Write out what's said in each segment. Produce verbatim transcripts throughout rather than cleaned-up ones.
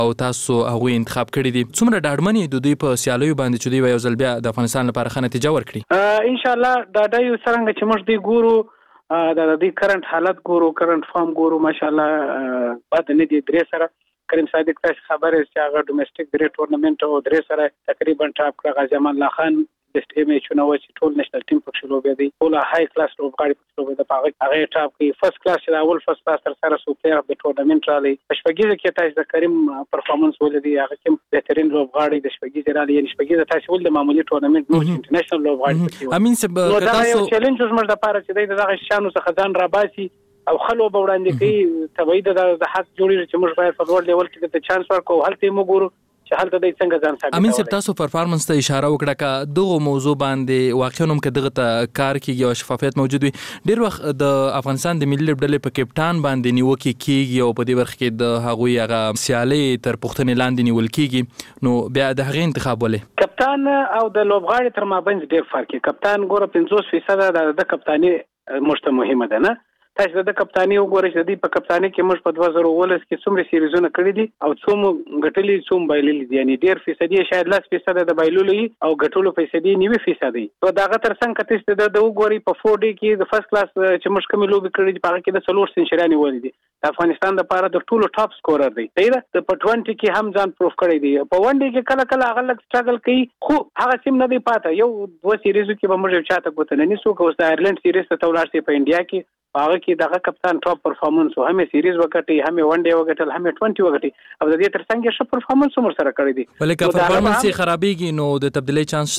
او تاسو هغه انتخاب کړی دي څومره ډاډمنې د دوی په سیالیو باندې چې دوی یو ځل بیا د افغانستان لپاره ښه نتیجه ورکړي؟ ان شاء الله دا د یو څنګه چې موږ دی ګورو دا د دې کرنٹ حالت ګورو کرنٹ فارم ګورو ماشاءالله بعد نه دي درې سره کریم صادق تاسو خبره چې هغه ډومېسټک درې ټورنمنت او درې سره تقریبا ټاپ کړ غازی امان الله خان بیسټ ایم ایچ نو چې ټول نېشنل ټیم په شلو به دي ټول های کلاس لوبغاړي په شلو به د پاغه هغه ټاپ کې فرست کلاس چې اول فرست کلاس تر سره سوپر اف د ټورنمنت رالی شپږیزه کې تاسو د کریم پرفارمنس ولدي هغه کوم بهترین لوبغاړي د شپږیزه رالی یعنی شپږیزه تاسو ول د معمولی ټورنمنت نو انټرنیشنل لوبغاړي امین سب تاسو چیلنج زموږ د پاره چې دغه شانو څخه ځان را باسي او خلو به وړاندې کوي تبعید د حق جوړیږي چې موږ باید په ورور لیول کې د چانس ورکو هلته موږ ګورو چې هلته د څنګه ځان ثابت امین سب تاسو پرفارمنس ته اشاره وکړه کا دغه موضوع باندې واقعا هم کدغه ته کار کیږي او شفافیت موجود وي ډیر وخت د افغانستان د ملي لوبډلې په کپټان باندې نیوکه کیږي او په دې ورخ کې د هغوی هغه سیالي تر پښتنې لاندې نیول کیږي نو بیا د هغه انتخاب ولې کپټان او د لوبغاړي تر مابین ډیر فرق کوي کپټان ګوره پنځوس فیصد د کپټانی مشته مهمه ده نه تاسو د کپټانی وګورئ چې د په کپټانی کې موږ په دوه زره ولس کې څومره سیریزونه کړې دي او څوم غټلې څوم بایللې دي یعنی ډیر فیصدي شاید لس فیصد د بایللې او غټلو فیصدي نیوي فیصدي نو داغه تر څنګه کته د د وګورئ په فور ډي کې د فرست کلاس چې موږ کوم لوبي کړې دي په هغه کې د څلور سنچریانې ولې دي د افغانستان لپاره د ټولو ټاپ سکورر دی دا د په بیس کې هم ځان پروف کړی دی په ون ډي کې کله کله هغه لږ سټرګل کوي خو هغه سیم نه دی پاته یو دوه سیریزو کې به موږ چاته کوته نه نسو کوس د آیرلند سیریز ته تولار سي په انډیا کې هغه کې دغه کپټان ټاپ پرفارمنس او هم سیریز وکټي هم ون ډي وکټل هم بیس وکټي او د دې ترڅنګ ښه پرفارمنس هم سره کړی دی ولکه پرفارمنس یې خرابېږي نو د تبدیلی چانس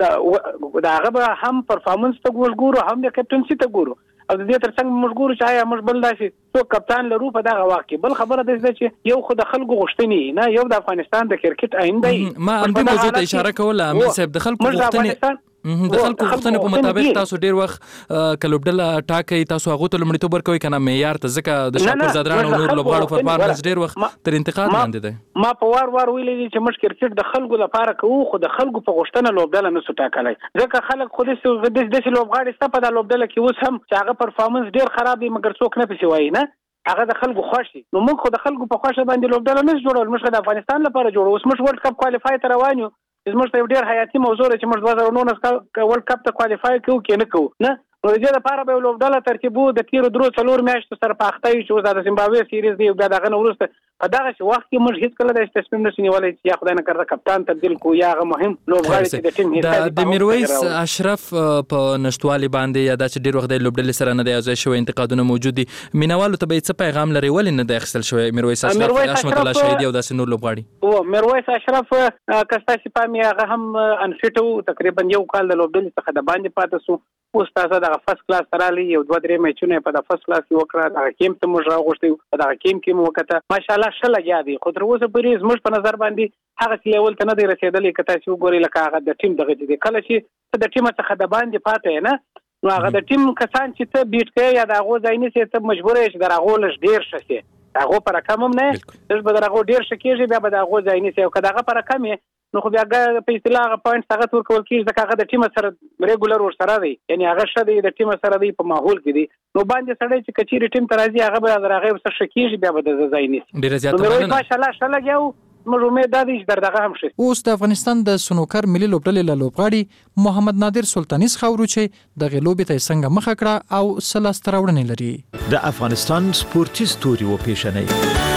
شته دا هغه هم پرفارمنس ته ګورو هم د کپټنسي ته ګورو او د دې ترڅنګ موږ ګورو چې آیا موږ بل داسې څو کپټان لرو په دغه وخت کې بل خبره ده چې یو خو د خلکو غوښتنې نه یو د افغانستان د کرکټ آینده ما هم دې موضوع ته اشاره کوله امین صاحب د خلکو غوښتنې د خلکو غوښتنې په مطابق تاسو ډیر وخت کلوبډله ټاکي تاسو هغه ته لمړیتوب ورکوي کنه معیار ته ځکه د شاکر زادران او نور لوبغاړو پرفارمنس ډیر وخت تر انتقاد لاندې دی ما په وار وار ویلي چې موږ کرکټ د خلکو لپاره کوو خو د خلکو په غوښتنه لوبډله نسو ټاکلای ځکه خلک خو د دې لوبغاړي ستاسو په لوبډله کې اوس هم چې هغه پرفارمنس ډیر خراب وي مګر څوک نه پېښ وایي نه هغه د خلکو خوشي نو موږ خو د خلکو په خوښه باندې لوبډله نه جوړول موږ د افغانستان لپاره جوړو اوس موږ ورلد کپ کوالیفای ته روان یو زموږ ته ډیر حیاتي موضوع چې موږ دوه زره نولس کې ورلد کپ ته کوالیفای کوو کې نه کوو نه نو د دې لپاره به لوبډله ترتیبو د تیرو درو څلور میاشتو سره په اخته چې د زیمبابوې سیریز دی بیا دغه نو ورسته په دغه وخت کې موږ هیڅ کله د تصمیم نشو نیولای چې یا خدای نه کړه کپټان تبدیل کو یا هغه مهم لوبغاړي چې د ټیم هیڅ د میرویس اشرف په نشټوالي باندې یا د ډیر وخت د لوبډلې سره نه دی ځای شوی انتقادونه موجود دي مینوالو ته به څه پیغام لري ولې نه د اخستل شوی میرویس اشرف اشمت الله شهیدی او د سنور لوبغاړي او میرویس اشرف کستا چې پامي هغه هم انفټو تقریبا یو کال د لوبډلې څخه د باندې پاتې سو اوس تاسو د فرست کلاس ترالی یو دوه درې میچونه په د فرست کلاس کې وکړه د کیم ته موږ راغوښتو په د کیم کې مو وکړه ماشاءالله ښه لګیا دی خو تر اوسه پرې زموږ په نظر باندې هغه لیول ته نه دی رسیدلی کته چې وګوري لکه هغه د ټیم دغه دي کله چې د ټیم څخه د باندې پاتې نه نو هغه د ټیم کسان چې ته بیټ کوي یا د هغه ځای نه چې ته مجبور یې چې درغه لږ ډیر شې هغه پر رقم هم نه چې به درغه ډیر شکیږي بیا به د هغه ځای نه چې او کداغه پر رقم نو خو بیا په اصطلاح پوینټ هغه ورکول کیږي ځکه هغه د ټیم سره ریګولر ور سره دی یعنی هغه شته د ټیم سره دی په ماحول کې دی نو باندې سړی چې کچيري ټیم ته راځي هغه به درغه څه شکیږي بیا به د ځای نه ډیر زیات مننه ماشاءالله ښه لګیاو موږ امید ده چې دغه هم شي اوس د افغانستان د سنوکر ملي لوبډلې له لوبغاړي محمد نادر سلطاني خاورو چې د غلوبې ته څنګه مخه کړه او سلاست راوړنې لري د افغانستان سپورتي ستوري و پیشنې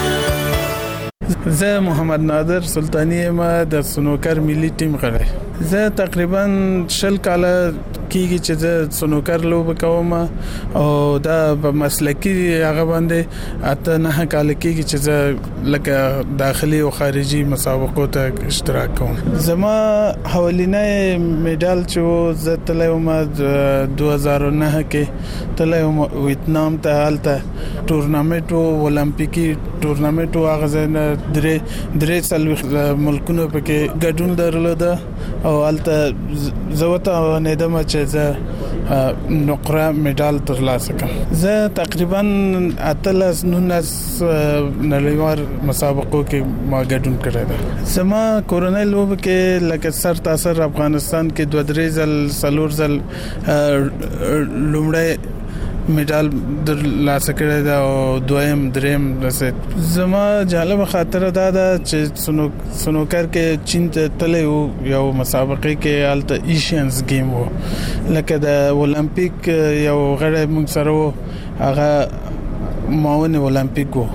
زه محمد نادر سلطانی ما د سنوکر ملي ټیم غړی زه تقریبا شل کاله کیږي چې زه سنوکر لوب کوم او دا په مسلکی هغه باندې اته نه کال کیږي چې زه لکه داخلي او خارجي مسابقو ته اشتراک کوم زما حوالینه میډال چې زه تلم دوه هزار و نه کې تلم ویتنام ته حالته ټورنمنت او اولمپیکي ټورنمنت او هغه نه درې درې سل ملکونو پکې ګډون درلود او البته زوته ندم چې زه نقره میډال ترلاسه کړم زه تقریبا اتلس نونس نړیوال مسابقو کې ما ګډون کړی دی زما کورونای لوب کې لکه سر تاثر افغانستان کې دوه درې ځل سلور ځل لومړی میډال در لاسه کړی دا او دویم دریم رسید. زما جالب خاطره دا ده چې سنو سنوکر کې چین ته تلې یو مسابقه کې الته ایشینز گیم وو لکه د اولمپیک یو غړی موږ سره وو هغه معاون اولمپیک وو.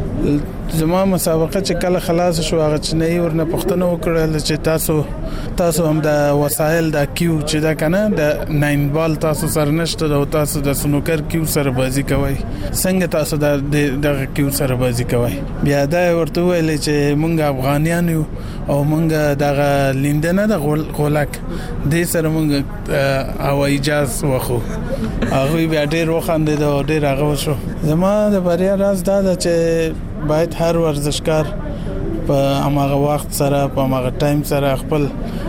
زما مسابقه چې کله خلاص شو هغه چې نه ورنه پښتنه وکړل چې تاسو تاسو هم د وسایل د کیو چې دا کنه د ناین بال تاسو سره نشته او تاسو د سنوکر کیو سره بازی کوي څنګه تاسو د د کیو سره بازی کوي. بیا دا ورته ویل چې مونږ افغانیان یو او مونږ دغه لیندنه د غولک د سره مونږ او اجازه واخو هغه بیا ډېر وخاندې دا ډېر هغه شو. زما د بریا راز دا چې باید هر ورزشکار په هغه وخت سره په هغه ټایم سره خپل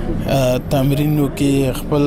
تمرینو کې خپل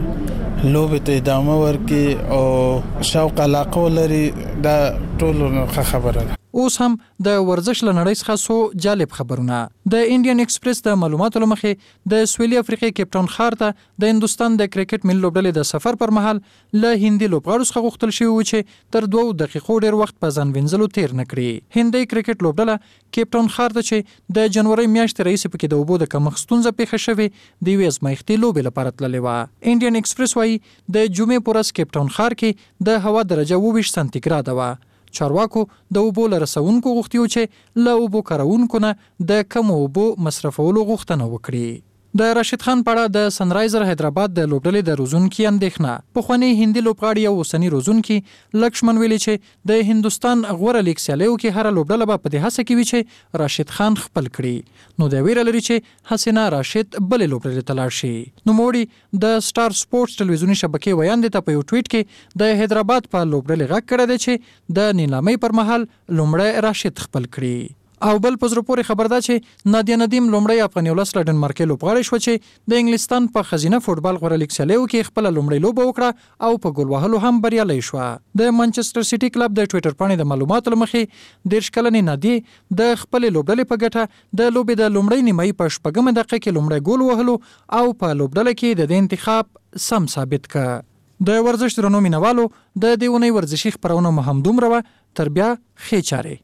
لوبې ته ادامه ورکړي او شوق علاقه ولري. دا ټول خبره ده. اوس هم د ورزش لنړۍ څخه سو جالب خبرونه. د انډین ایکسپریس د معلوماتو لمخې د سویلي افریقې کیپټاون ښار ته د هندستان د کرکټ ملي لوبډلې د سفر پر مهال له هندي لوبغاړو څخه غوښتل شوی و چې تر دوه دقیقو ډیر وخت په ځان وینځلو تیر نه کړي. هندي کرکټ لوبډله کیپټاون ښار ته چې د جنوري میاشتې رئیس پکې د اوبو د کمښت ستونزه پیښه شوې د یو ازمایښتي لوبې لپاره تللې و. انډین ایکسپریس وايي د جمعې پر ورځ کیپټاون ښار کې د هوا درجه اووه سانتیګراډ و. چارواکو د اوبو لرسونکو غوښتیو چې له اوبو کارونکو نه د کم اوبو مصرفولو غوښتنه وکړي. د راشد خان پاړه د سنرایزر حیدرآباد د لوبډلې د روزونکي اندېښنه. پخوانی هندي لوبغاړي او اوسنی روزونکي لکشمن ویلي چې د هندستان غوړه لیګ سیالیو کې هر لوبډله به په دې هڅه کې وي چې راشد خان خپل کړي. نو د ویره لري چې حسینا راشد بلې لوبډلې ته لاړ شي. نو موړي د سٹار سپورټس ټلویزیونی شبکې ویاندې ته په یو ټویټ کې د حیدرآباد په لوبډلې غږ کړی دی چې د نیلامۍ پر مهال لومړی راشد خپل کړي. او بل پزرو پورې خبر ده چې نادیا ندیم لومړی افغاني ولس له ډنمارک لوبغاړی شو چې د انګلستان په خزینه فوتبال غوړه لیګ سیالیو کې خپل لومړی لوبه وکړه او په ګول وهلو هم بریالۍ شو. د مانچستر سیټي کلب د ټوئیټر پاڼې د معلوماتو لمخې دیرش کلنې نادیه د خپل لوبډلې په ګټه د لوبې د لومړی نیمایي په شپږمه دقیقه کې لومړی ګول وهلو او په لوبډله کې د دې انتخاب سم ثابت کړ. د ورزش درنو مینوالو د دې ونې ورزشي خبرونه مو هم دومره تر بیا ښې چارې.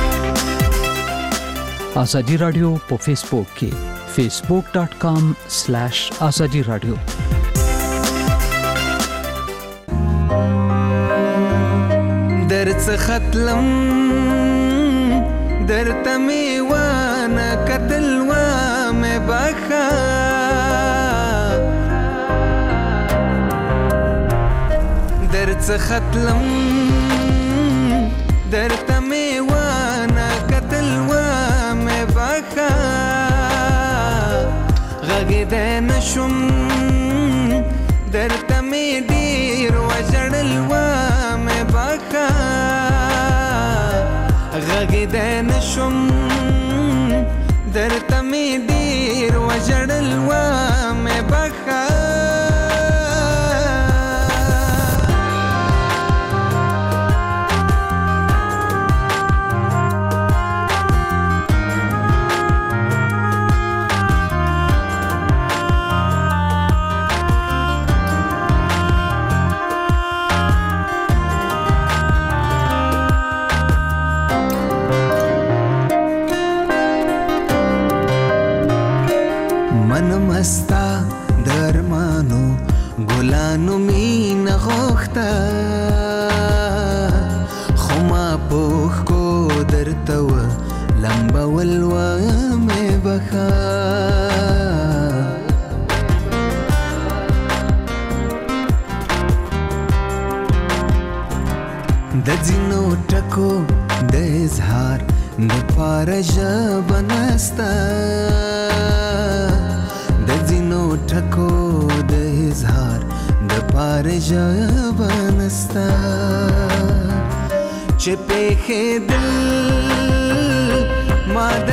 آزادی رادیو په فیسبوک کې فیسبوک ډاٹ کام سلیش آزادی رادیو. درڅ ختلم درته میوانه قتل و مې بخا درڅ ختلم درته میوانه قتل و غږېدی نشم درته مې ډېر وژړل ومې بخا غږېدی نشم درته مې ډېر وژړل ومې بخا مستا درمانو ګلانو مینه غوښته خو ما پوښ کو درته و لمبول ومې بخا د ځینو ټکو د اظهار دپاره ژبه نسته ټکو د اظهار د پاره ژبه نسته چې پېښېدل ما